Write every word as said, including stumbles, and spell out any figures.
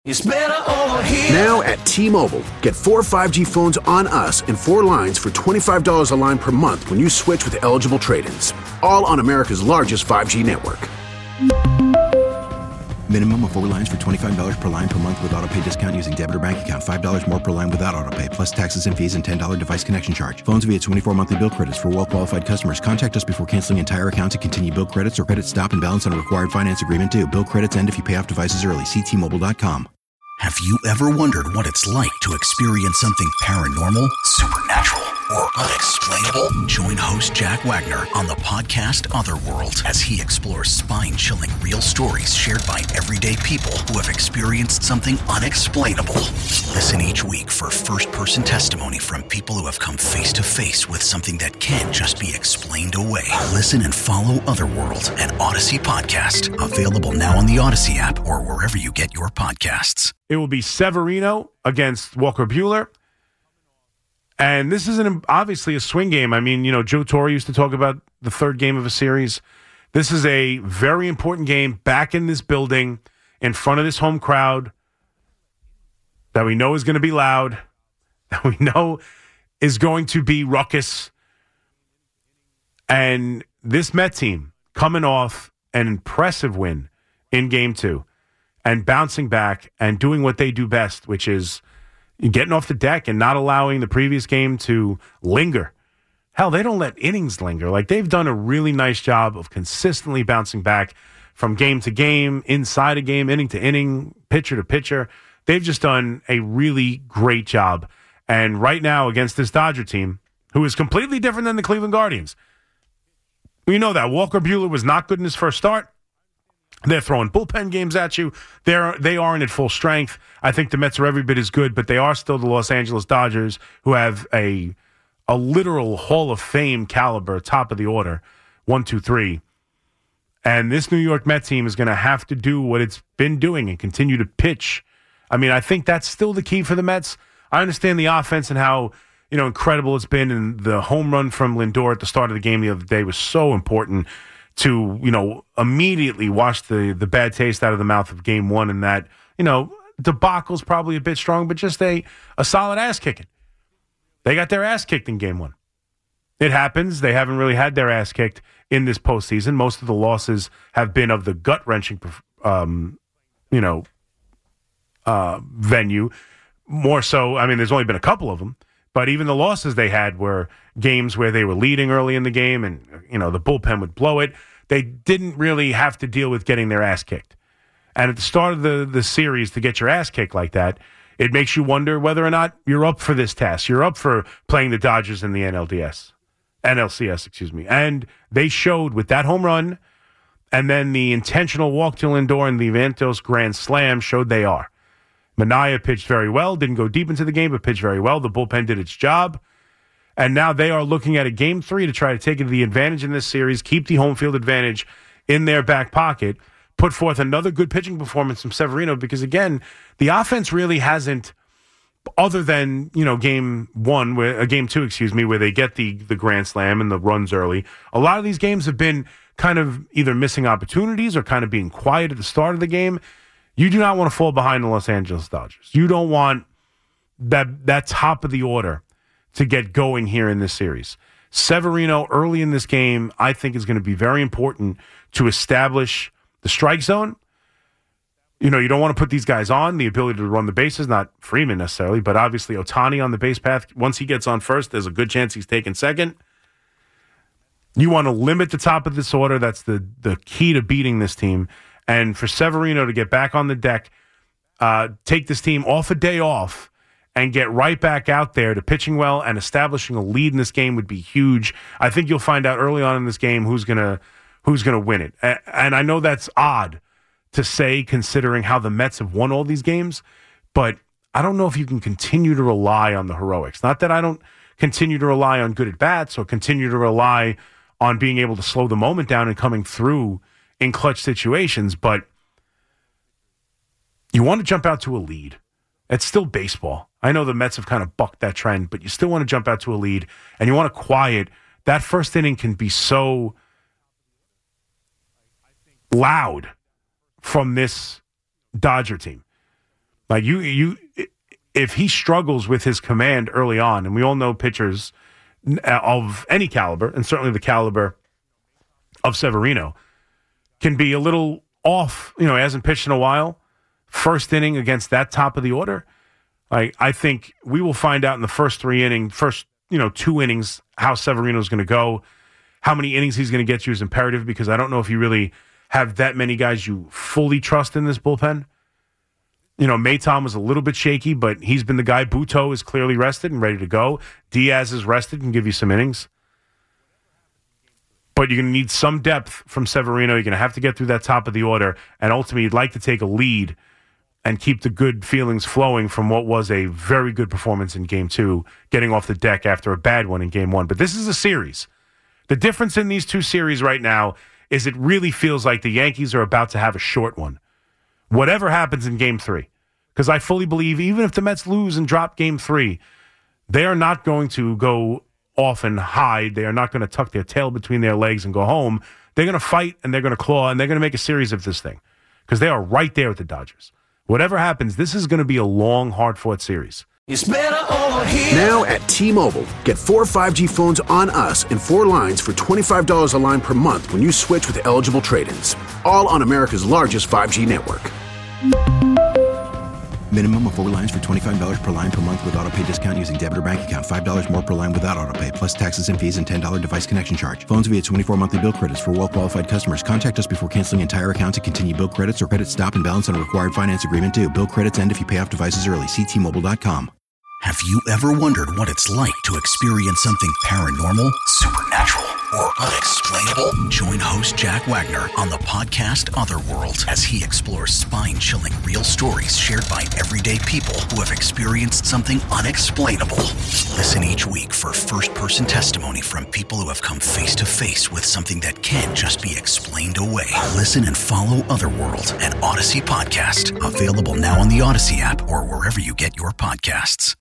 It's better over here. Now at T-Mobile, get four five G phones on us and four lines for twenty-five dollars a line per month when you switch with eligible trade-ins. All on America's largest five G network. Minimum of four lines for twenty-five dollars per line per month with autopay discount using debit or bank account. five dollars more per line without autopay, plus taxes and fees and ten dollars device connection charge. Phones via twenty-four monthly bill credits for well-qualified customers. Contact us before canceling entire account to continue bill credits or credit stop and balance on a required finance agreement due. Bill credits end if you pay off devices early. See T Mobile dot com. Have you ever wondered what it's like to experience something paranormal, supernatural, or unexplainable? Join host Jack Wagner on the podcast Otherworld as he explores spine-chilling real stories shared by everyday people who have experienced something unexplainable. Listen each week for first-person testimony from people who have come face-to-face with something that can't just be explained away. Listen and follow Otherworld, an Odyssey podcast. Available now on the Odyssey app or wherever you get your podcasts. It will be Severino against Walker Buehler. And this is an, obviously a swing game. I mean, you know, Joe Torre used to talk about the third game of a series. This is a very important game back in this building in front of this home crowd that we know is going to be loud, that we know is going to be ruckus. And this Met team coming off an impressive win in game two and bouncing back and doing what they do best, which is getting off the deck and not allowing the previous game to linger. Hell, they don't let innings linger. Like, they've done a really nice job of consistently bouncing back from game to game, inside a game, inning to inning, pitcher to pitcher. They've just done a really great job. And right now, against this Dodger team, who is completely different than the Cleveland Guardians, we know that Walker Buehler was not good in his first start. They're throwing bullpen games at you. They're, they aren't at full strength. I think the Mets are every bit as good, but they are still the Los Angeles Dodgers, who have a a literal Hall of Fame caliber, top of the order, one, two, three. And this New York Mets team is going to have to do what it's been doing and continue to pitch. I mean, I think that's still the key for the Mets. I understand the offense and how, you know, incredible it's been, and the home run from Lindor at the start of the game the other day was so important to, you know, immediately wash the, the bad taste out of the mouth of game one, and that, you know, debacle's probably a bit strong, but just a, a solid ass kicking. They got their ass kicked in game one. It happens. They haven't really had their ass kicked in this postseason. Most of the losses have been of the gut-wrenching, um, you know, uh, venue. More so, I mean, there's only been a couple of them, but even the losses they had were games where they were leading early in the game and, you know, the bullpen would blow it. They didn't really have to deal with getting their ass kicked. And at the start of the, the series, to get your ass kicked like that, it makes you wonder whether or not you're up for this task. You're up for playing the Dodgers in the N L D S. N L C S, excuse me. And they showed with that home run and then the intentional walk to Lindor and the Ventos grand slam showed they are. Manaea pitched very well, didn't go deep into the game, but pitched very well. The bullpen did its job. And now they are looking at a game three to try to take the advantage in this series, keep the home field advantage in their back pocket, put forth another good pitching performance from Severino, because, again, the offense really hasn't, other than, you know, game one, where, uh, game two, excuse me, where they get the, the grand slam and the runs early. A lot of these games have been kind of either missing opportunities or kind of being quiet at the start of the game. You do not want to fall behind the Los Angeles Dodgers. You don't want that that top of the order to get going here in this series. Severino early in this game, I think, is going to be very important to establish the strike zone. You know, you don't want to put these guys on, the ability to run the bases, not Freeman necessarily, but obviously Ohtani on the base path. Once he gets on first, there's a good chance he's taking second. You want to limit the top of this order. That's the, the key to beating this team. And for Severino to get back on the deck, uh, take this team off a day off, and get right back out there to pitching well and establishing a lead in this game would be huge. I think you'll find out early on in this game who's gonna who's gonna win it. And I know that's odd to say considering how the Mets have won all these games, but I don't know if you can continue to rely on the heroics. Not that I don't continue to rely on good at-bats or continue to rely on being able to slow the moment down and coming through in clutch situations, but you want to jump out to a lead. It's still baseball. I know the Mets have kind of bucked that trend, but you still want to jump out to a lead, and you want to quiet. That first inning can be so loud from this Dodger team. Like you, you, if he struggles with his command early on, and we all know pitchers of any caliber, and certainly the caliber of Severino, can be a little off. You know, he hasn't pitched in a while. First inning against that top of the order, like I think we will find out in the first three innings, first you know two innings, how Severino's going to go. How many innings he's going to get you is imperative, because I don't know if you really have that many guys you fully trust in this bullpen. You know, Maton was a little bit shaky, but he's been the guy. Buto is clearly rested and ready to go. Diaz is rested and give you some innings. But you're going to need some depth from Severino. You're going to have to get through that top of the order, and ultimately you'd like to take a lead and keep the good feelings flowing from what was a very good performance in Game two, getting off the deck after a bad one in Game one. But this is a series. The difference in these two series right now is it really feels like the Yankees are about to have a short one. Whatever happens in Game three, because I fully believe even if the Mets lose and drop Game three, they are not going to go off and hide. They are not going to tuck their tail between their legs and go home. They're going to fight, and they're going to claw, and they're going to make a series of this thing, because they are right there with the Dodgers. Whatever happens, this is going to be a long, hard-fought series. It's better over here. Now at T-Mobile, get four five G phones on us and four lines for twenty-five dollars a line per month when you switch with eligible trade-ins. All on America's largest five G network. Minimum of four lines for twenty-five dollars per line per month with autopay discount using debit or bank account. five dollars more per line without autopay, plus taxes and fees and ten dollars device connection charge. Phones via twenty-four monthly bill credits for well-qualified customers. Contact us before canceling entire account to continue bill credits or credit stop and balance on a required finance agreement due. Bill credits end if you pay off devices early. See T Mobile dot com. Have you ever wondered what it's like to experience something paranormal, supernatural, or unexplainable? Join host Jack Wagner on the podcast Otherworld as he explores spine-chilling real stories shared by everyday people who have experienced something unexplainable. Listen each week for first-person testimony from people who have come face-to-face with something that can't just be explained away. Listen and follow Otherworld, an Odyssey podcast, available now on the Odyssey app or wherever you get your podcasts.